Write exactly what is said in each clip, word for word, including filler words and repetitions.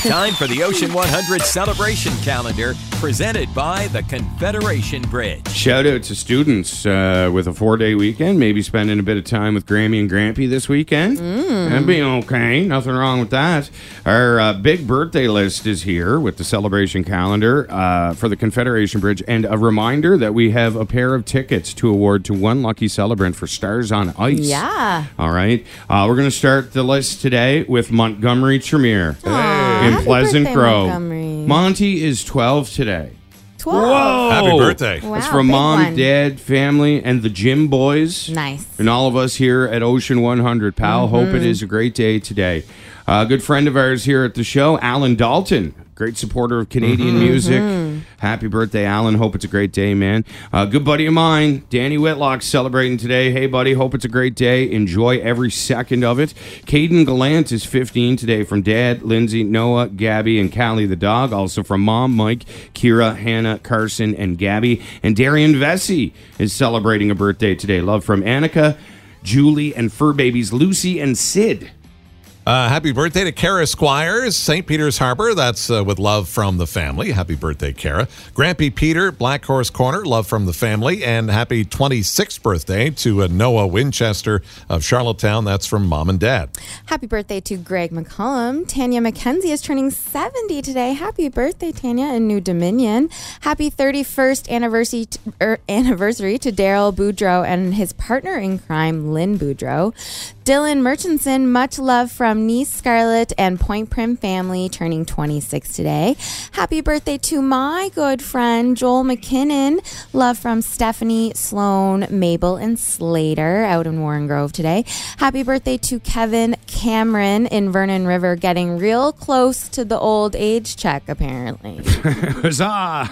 Time for the Ocean one hundred Celebration Calendar, presented by the Confederation Bridge. Shout out to students uh, with a four-day weekend, maybe spending a bit of time with Grammy and Grampy this weekend. Mm. That'd be okay. Nothing wrong with that. Our uh, big birthday list is here with the celebration calendar uh, for the Confederation Bridge, and a reminder that we have a pair of tickets to award to one lucky celebrant for Stars on Ice. Yeah. All right. Uh, we're going to start the list today with Montgomery Tremere Aww, in happy Pleasant birthday, Grove. Montgomery. Monty is twelve today. twelve. Whoa! Happy birthday. Wow, That's from big mom, one. dad, family, and the Gym Boys. Nice. And all of us here at Ocean one hundred, pal. Mm-hmm. Hope it is a great day today. A uh, good friend of ours here at the show, Alan Dalton. Great supporter of Canadian Mm-hmm. music. Happy birthday, Alan. Hope it's a great day, man. Uh, good buddy of mine, Danny Whitlock, celebrating today. Hey, buddy. Hope it's a great day. Enjoy every second of it. Caden Gallant is fifteen today from Dad, Lindsay, Noah, Gabby, and Callie the dog. Also from Mom, Mike, Kira, Hannah, Carson, and Gabby. And Darian Vesey is celebrating a birthday today. Love from Annika, Julie, and fur babies Lucy and Sid. Uh, happy birthday to Kara Squires, Saint Peter's Harbor. That's uh, with love from the family. Happy birthday, Kara. Grampy Peter, Black Horse Corner, love from the family. And happy twenty-sixth birthday to uh, Noah Winchester of Charlottetown. That's from Mom and Dad. Happy birthday to Greg McCollum. Tanya McKenzie is turning seventy today. Happy birthday, Tanya, in New Dominion. Happy thirty-first anniversary to, er, anniversary to Daryl Boudreau and his partner in crime, Lynn Boudreau. Dylan Murchison, much love from niece Scarlett and Point Prim family, turning twenty-six today. Happy birthday to my good friend Joel McKinnon. Love from Stephanie, Sloan, Mabel, and Slater out in Warren Grove today. Happy birthday to Kevin Cameron in Vernon River, getting real close to the old age check, apparently. Huzzah!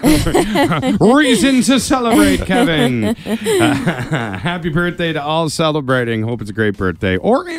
Reason to celebrate, Kevin. Uh, happy birthday to all celebrating. Hope it's a great birthday. Or